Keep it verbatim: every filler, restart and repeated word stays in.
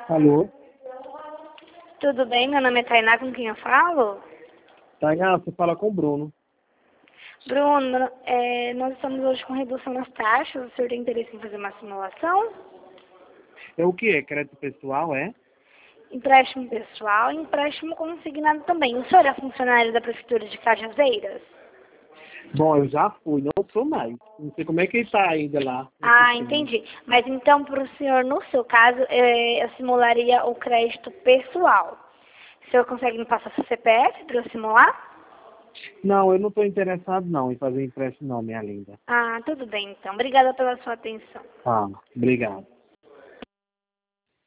Alô? Tudo bem? Meu nome é Tainá, com quem eu falo? Tainá, você fala com o Bruno. Bruno, é, nós estamos hoje com redução nas taxas. O senhor tem interesse em fazer uma simulação? É o que? É crédito pessoal, é? Empréstimo pessoal e empréstimo consignado também. O senhor é funcionário da Prefeitura de Cajazeiras? Bom, eu já fui, não sou mais. Não sei como é que ele tá ainda lá. no Ah, sistema. entendi. Mas então, para o senhor, no seu caso, é, eu simularia o crédito pessoal. O senhor consegue me passar seu C P F para eu simular? Não, eu não estou interessado não em fazer empréstimo não, minha linda. Ah, tudo bem então. Obrigada pela sua atenção. Tá, obrigado.